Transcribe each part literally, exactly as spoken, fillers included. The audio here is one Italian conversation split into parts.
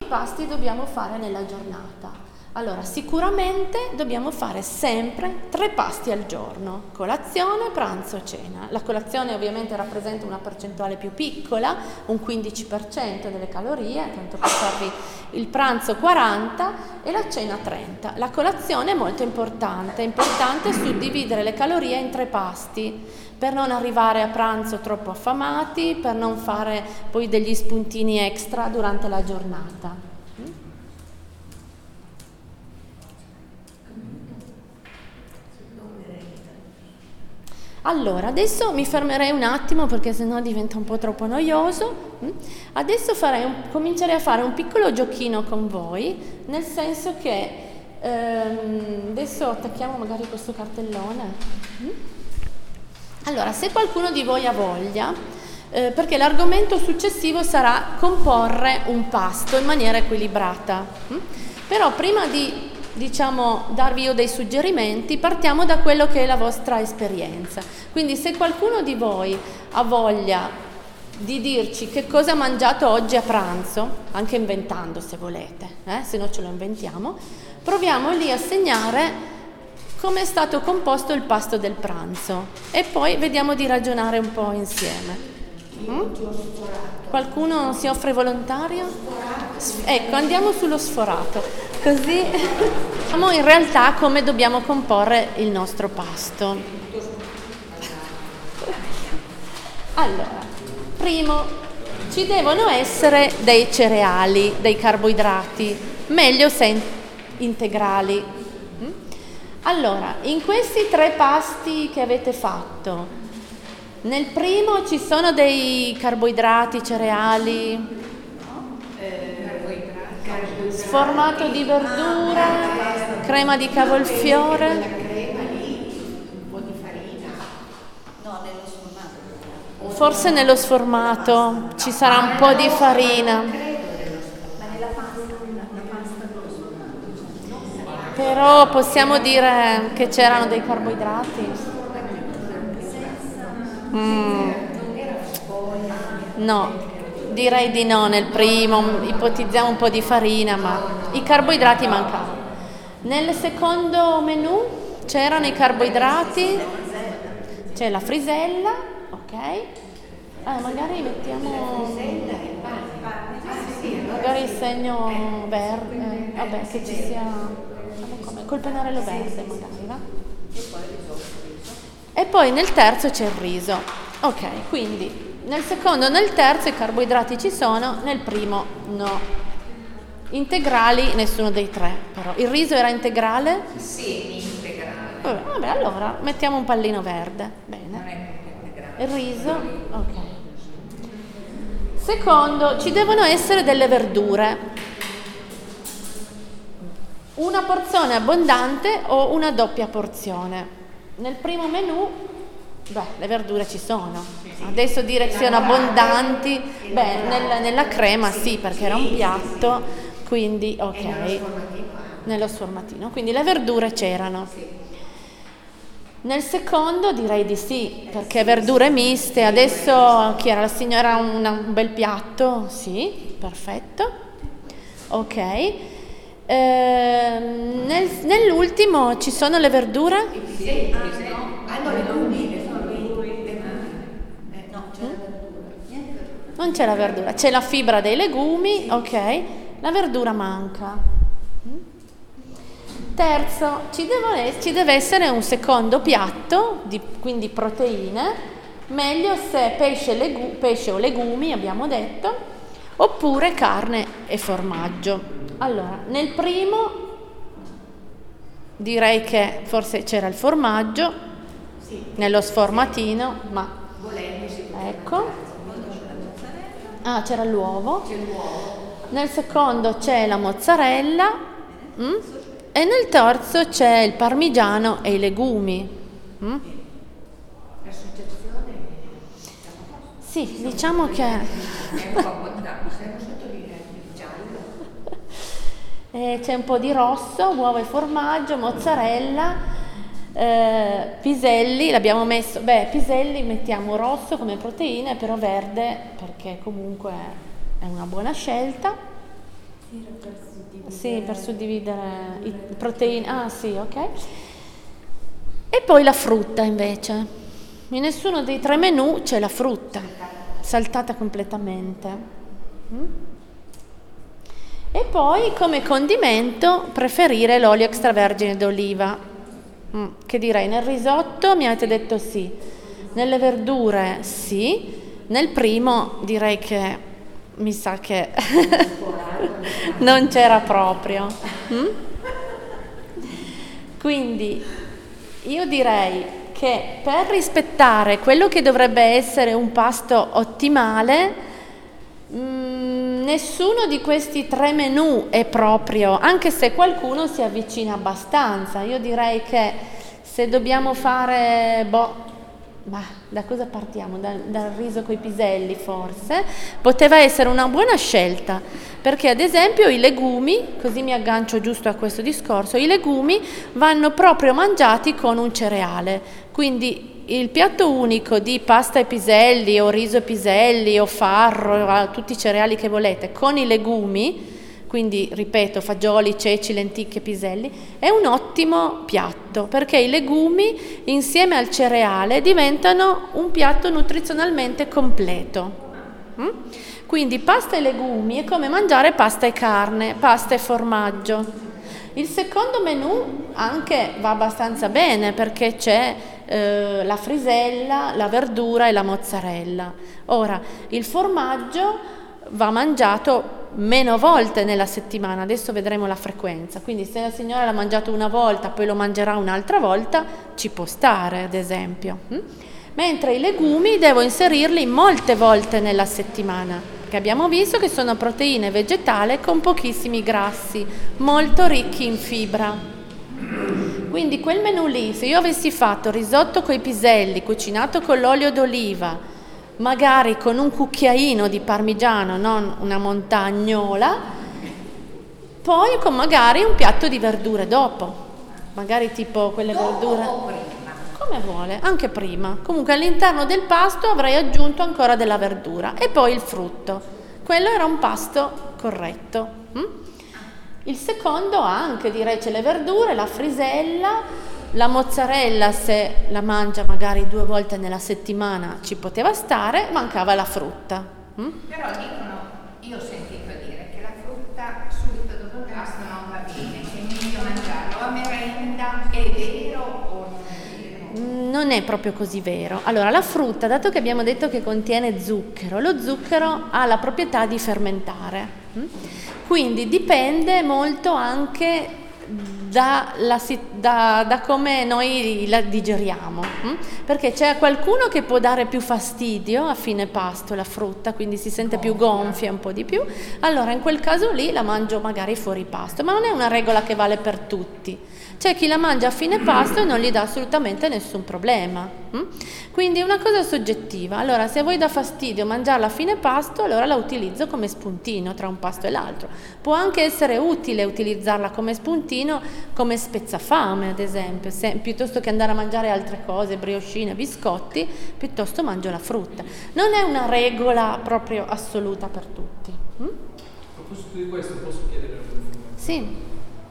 pasti dobbiamo fare nella giornata? Allora, sicuramente dobbiamo fare sempre tre pasti al giorno, colazione, pranzo, cena. La colazione ovviamente rappresenta una percentuale più piccola, un quindici per cento delle calorie, tanto per farvi il pranzo quaranta e la cena trenta. La colazione è molto importante, è importante suddividere le calorie in tre pasti, per non arrivare a pranzo troppo affamati, per non fare poi degli spuntini extra durante la giornata. Allora, adesso mi fermerei un attimo perché sennò diventa un po' troppo noioso. Adesso farei un, comincerei a fare un piccolo giochino con voi, nel senso che ehm, adesso attacchiamo magari questo cartellone. Allora, se qualcuno di voi ha voglia, eh, perché l'argomento successivo sarà comporre un pasto in maniera equilibrata. Però prima di diciamo darvi io dei suggerimenti, partiamo da quello che è la vostra esperienza. Quindi se qualcuno di voi ha voglia di dirci che cosa ha mangiato oggi a pranzo, anche inventando se volete, eh? Se no ce lo inventiamo, proviamo lì a segnare come è stato composto il pasto del pranzo e poi vediamo di ragionare un po' insieme. Mm? Qualcuno si offre volontario? Ecco, andiamo sullo sforato, così vediamo in realtà come dobbiamo comporre il nostro pasto. Allora, primo, ci devono essere dei cereali, dei carboidrati, meglio se integrali. Allora, in questi tre pasti che avete fatto, nel primo ci sono dei carboidrati, cereali, sformato di verdura, crema di cavolfiore. La crema lì, un po' di farina. No, nello sformato. Forse nello sformato ci sarà un po' di farina. Ma nella pasta, la pasta con lo sformato. Però possiamo dire che c'erano dei carboidrati? Mm. No, direi di no nel primo, ipotizziamo un po' di farina, ma i carboidrati mancavano. Nel secondo menù c'erano i carboidrati, c'è la frisella, ok? Ah, magari mettiamo magari il segno verde, vabbè che ci sia, diciamo come, col pennarello verde magari, va? E poi nel terzo c'è il riso, ok, quindi nel secondo e nel terzo i carboidrati ci sono, nel primo no. Integrali nessuno dei tre, però. Il riso era integrale? Sì, integrale. Vabbè, vabbè, allora mettiamo un pallino verde, bene. Non è integrale. Il riso, ok. Secondo, ci devono essere delle verdure. Una porzione abbondante o una doppia porzione. Nel primo menù, beh, le verdure ci sono. Adesso dire che siano abbondanti, beh, nel, nella crema sì, perché era un piatto, quindi ok, nello sformatino. Quindi le verdure c'erano. Nel secondo direi di sì, perché verdure miste. Adesso chi era la signora? Un, un bel piatto? Sì, perfetto. Ok. Eh, nel, nell'ultimo ci sono le verdure? Sì, hanno le legumi, sono le legumi. No, c'è la verdura. Non c'è la verdura, c'è la fibra dei legumi, ok. La verdura manca. Terzo, ci deve, ci deve essere un secondo piatto, di, quindi proteine, meglio se pesce, legu, pesce o legumi, abbiamo detto, oppure carne e formaggio. Allora, nel primo direi che forse c'era il formaggio, sì, nello sformatino, ma ecco, ah, c'era l'uovo. C'è l'uovo. Nel secondo c'è la mozzarella, mm? E nel terzo c'è il parmigiano e i legumi. Mm? L'associazione? Sì, diciamo che è un po' abbondante, stiamo sottolineando il giallo. Eh, c'è un po' di rosso, uovo e formaggio, mozzarella, eh, piselli, l'abbiamo messo, beh, piselli mettiamo rosso come proteine, però verde perché comunque è una buona scelta. Sì, per suddividere i proteine. Ah, sì, ok. E poi la frutta invece. In nessuno dei tre menù c'è la frutta, saltata completamente. Mm? E poi come condimento preferire l'olio extravergine d'oliva, mm, che direi nel risotto mi avete detto sì, nelle verdure sì, nel primo direi che mi sa che non c'era proprio. Mm? Quindi io direi che per rispettare quello che dovrebbe essere un pasto ottimale, mh, nessuno di questi tre menù è proprio, anche se qualcuno si avvicina abbastanza. Io direi che se dobbiamo fare, boh, ma da cosa partiamo? Da, dal riso coi piselli forse? Poteva essere una buona scelta, perché ad esempio i legumi, così mi aggancio giusto a questo discorso, i legumi vanno proprio mangiati con un cereale, quindi il piatto unico di pasta e piselli o riso e piselli o farro, tutti i cereali che volete, con i legumi, quindi ripeto fagioli, ceci, lenticchie, piselli, è un ottimo piatto perché i legumi insieme al cereale diventano un piatto nutrizionalmente completo. Mm? Quindi pasta e legumi è come mangiare pasta e carne, pasta e formaggio. Il secondo menù anche va abbastanza bene perché c'è eh, la frisella, la verdura e la mozzarella. Ora, il formaggio va mangiato meno volte nella settimana, adesso vedremo la frequenza, quindi se la signora l'ha mangiato una volta poi lo mangerà un'altra volta ci può stare ad esempio, mm? Mentre i legumi devo inserirli molte volte nella settimana perché abbiamo visto che sono proteine vegetali con pochissimi grassi, molto ricchi in fibra. Quindi quel menù lì, se io avessi fatto risotto coi piselli cucinato con l'olio d'oliva magari con un cucchiaino di parmigiano, non una montagnola, poi con magari un piatto di verdure dopo, magari tipo quelle dopo verdure... o prima? Come vuole, anche prima. Comunque all'interno del pasto avrei aggiunto ancora della verdura e poi il frutto. Quello era un pasto corretto. Mm? Il secondo anche, direi, c'è le verdure, la frisella, la mozzarella se la mangia magari due volte nella settimana ci poteva stare, mancava la frutta. Mm? Però dicono, io ho sentito dire che la frutta subito dopo il pasto non va bene, che è meglio mangiarlo a merenda, è vero o non è vero? Non è proprio così vero. Allora, la frutta, dato che abbiamo detto che contiene zucchero, lo zucchero ha la proprietà di fermentare. Mm? Quindi dipende molto anche Da, la, da, da come noi la digeriamo, hm? Perché c'è qualcuno che può dare più fastidio a fine pasto la frutta, quindi si sente più gonfia un po' di più, allora in quel caso lì la mangio magari fuori pasto, ma non è una regola che vale per tutti. C'è chi la mangia a fine pasto e non gli dà assolutamente nessun problema, hm? Quindi è una cosa soggettiva. Allora se a voi dà fastidio mangiarla a fine pasto, allora la utilizzo come spuntino tra un pasto e l'altro. Può anche essere utile utilizzarla come spuntino, come spezzafame ad esempio, se, piuttosto che andare a mangiare altre cose, briochine, biscotti, piuttosto mangio la frutta. Non è una regola proprio assoluta per tutti. Hm? A proposito di questo posso chiedere un'informazione? Sì.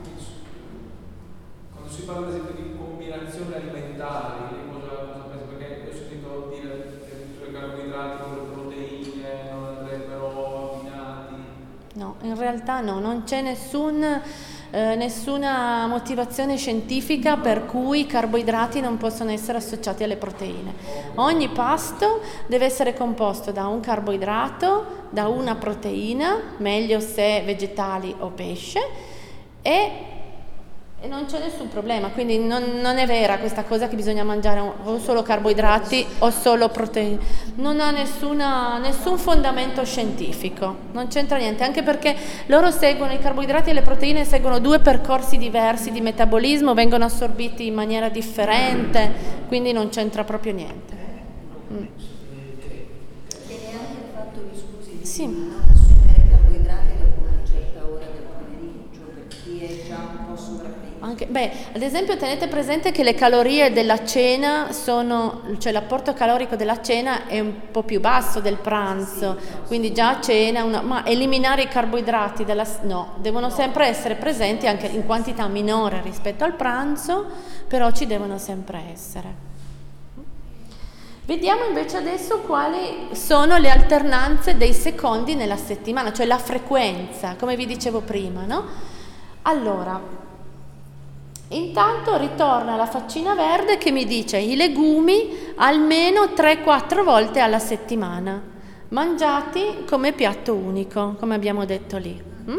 Quando si parla ad esempio di combinazioni alimentari, cosa, cosa pensi? Perché ho sentito dire che i carboidrati con le proteine non andrebbero abbinati. No, in realtà no, non c'è nessun... Eh, nessuna motivazione scientifica per cui i carboidrati non possono essere associati alle proteine. Ogni pasto deve essere composto da un carboidrato, da una proteina, meglio se vegetali o pesce, e, e non c'è nessun problema, quindi non, non è vera questa cosa che bisogna mangiare o solo carboidrati o solo proteine, non ha nessuna, nessun fondamento scientifico, non c'entra niente, anche perché loro seguono, i carboidrati e le proteine seguono due percorsi diversi di metabolismo, vengono assorbiti in maniera differente, quindi non c'entra proprio niente. Mm. Viene anche il fatto che, scusi, di Sì. non assumere carboidrati dopo una certa ora del pomeriggio, per chi è già un po' sovrappeso. Anche, beh, ad esempio tenete presente che le calorie della cena sono, cioè l'apporto calorico della cena è un po' più basso del pranzo, quindi già a cena, una, ma eliminare i carboidrati della, no, devono sempre essere presenti anche in quantità minore rispetto al pranzo, però ci devono sempre essere. Vediamo invece adesso quali sono le alternanze dei secondi nella settimana, cioè la frequenza, come vi dicevo prima, no? Allora, intanto ritorna la faccina verde che mi dice i legumi almeno tre quattro volte alla settimana, mangiati come piatto unico, come abbiamo detto lì. Mm?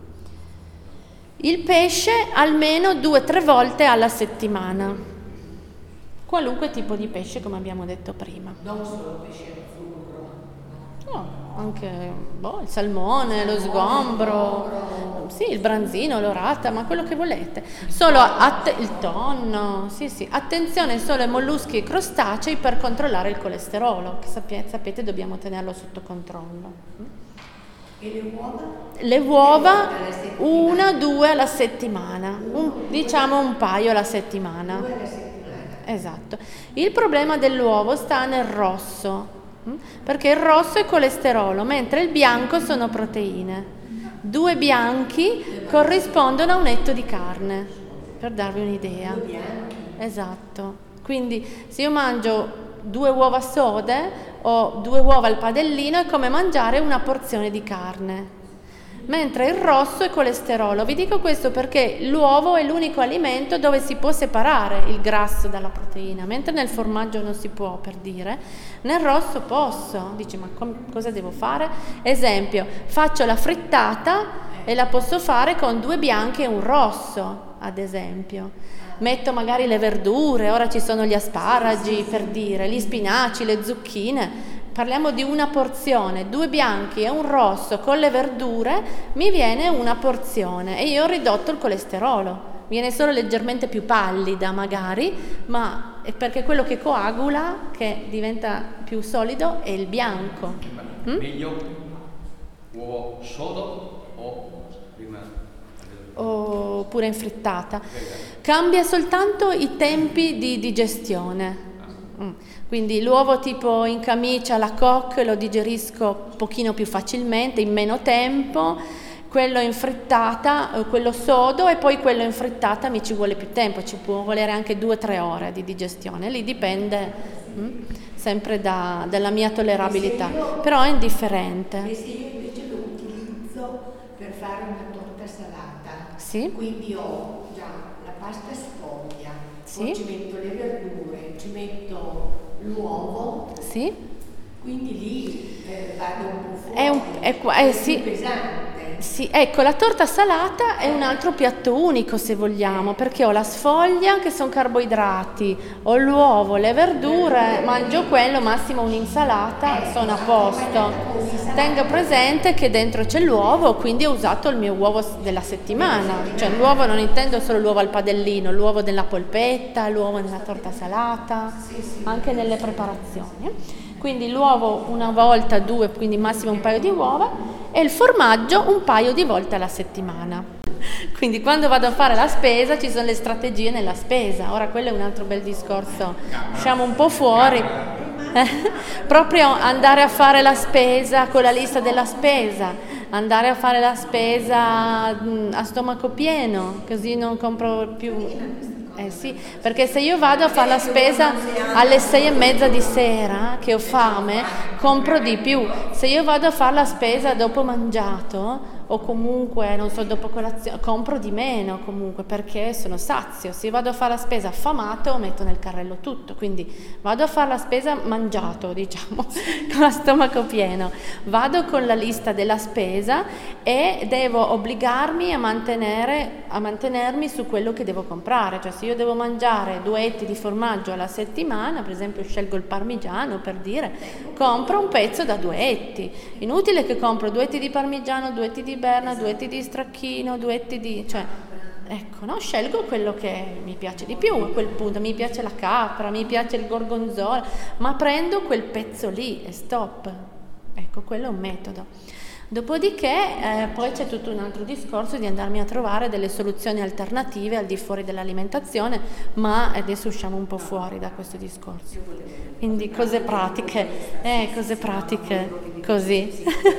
Il pesce almeno due tre volte alla settimana. Qualunque tipo di pesce, come abbiamo detto prima. Non solo pesce azzurro. No, anche boh, il salmone, lo sgombro, sì, il branzino, l'orata, ma quello che volete. Solo att- il tonno, sì, sì. Attenzione solo ai molluschi e crostacei per controllare il colesterolo, che sapete, sapete dobbiamo tenerlo sotto controllo. E le uova? Le uova una, due alla settimana, un, diciamo un paio alla settimana. Due alla settimana. Esatto. Il problema dell'uovo sta nel rosso, perché il rosso è colesterolo, mentre il bianco sono proteine. Due bianchi corrispondono a un etto di carne, per darvi un'idea. Due bianchi? Esatto. Quindi se io mangio due uova sode o due uova al padellino è come mangiare una porzione di carne. Mentre il rosso è colesterolo. Vi dico questo perché l'uovo è l'unico alimento dove si può separare il grasso dalla proteina, mentre nel formaggio non si può, per dire. Nel rosso posso. Dici, ma com- cosa devo fare? Esempio, faccio la frittata e la posso fare con due bianchi e un rosso, ad esempio. Metto magari le verdure, ora ci sono gli asparagi, per dire, gli spinaci, le zucchine. Parliamo di una porzione, due bianchi e un rosso con le verdure, mi viene una porzione e io ho ridotto il colesterolo. Viene solo leggermente più pallida magari, ma è perché quello che coagula, che diventa più solido, è il bianco. Mm? Meglio uovo sodo o prima? Oppure in frittata. Cambia soltanto i tempi di digestione. Mm. Quindi l'uovo tipo in camicia, la coque, lo digerisco un pochino più facilmente, in meno tempo, quello in frittata, quello sodo e poi quello in frittata mi ci vuole più tempo, ci può volere anche due o tre ore di digestione, lì dipende mh, sempre da, dalla mia tollerabilità, io, però è indifferente. E se io invece lo utilizzo per fare una torta salata, sì? Quindi ho già la pasta sfoglia, sì? Poi ci metto le verdure, ci metto l'uovo, sì? Quindi lì eh, vado un po' fuori, è, un, è, è, è sì, più pesante. Sì, ecco, la torta salata è un altro piatto unico se vogliamo, perché ho la sfoglia che sono carboidrati, ho l'uovo, le verdure, mangio quello, massimo un'insalata, sono a posto. Tengo presente che dentro c'è l'uovo, quindi ho usato il mio uovo della settimana, cioè l'uovo non intendo solo l'uovo al padellino, l'uovo della polpetta, l'uovo nella torta salata, anche nelle preparazioni. Quindi l'uovo una volta, due, quindi massimo un paio di uova, e il formaggio un paio di volte alla settimana. Quindi quando vado a fare la spesa ci sono le strategie nella spesa. Ora quello è un altro bel discorso, usciamo un po' fuori. Proprio andare a fare la spesa con la lista della spesa, andare a fare la spesa a stomaco pieno, così non compro più. Eh sì, perché se io vado a fare la spesa alle sei e mezza di sera, che ho fame, compro di più. Se io vado a fare la spesa dopo mangiato, o comunque, non so, dopo colazione, compro di meno comunque, perché sono sazio. Se io vado a fare la spesa affamato, metto nel carrello tutto. Quindi vado a fare la spesa mangiato, diciamo, con lo stomaco pieno. Vado con la lista della spesa e devo obbligarmi a mantenere, a mantenermi su quello che devo comprare. Cioè se io devo mangiare due etti di formaggio alla settimana, per esempio scelgo il parmigiano per dire, compro un pezzo da due etti. Inutile che compro due etti di parmigiano, due etti di berna, due etti di stracchino, due etti di... cioè, ecco, no? Scelgo quello che mi piace di più a quel punto, mi piace la capra, mi piace il gorgonzola, ma prendo quel pezzo lì e stop. Ecco, quello è un metodo. Dopodiché eh, poi c'è tutto un altro discorso di andarmi a trovare delle soluzioni alternative al di fuori dell'alimentazione, ma adesso usciamo un po' fuori da questo discorso. Quindi cose pratiche, eh, cose pratiche, così.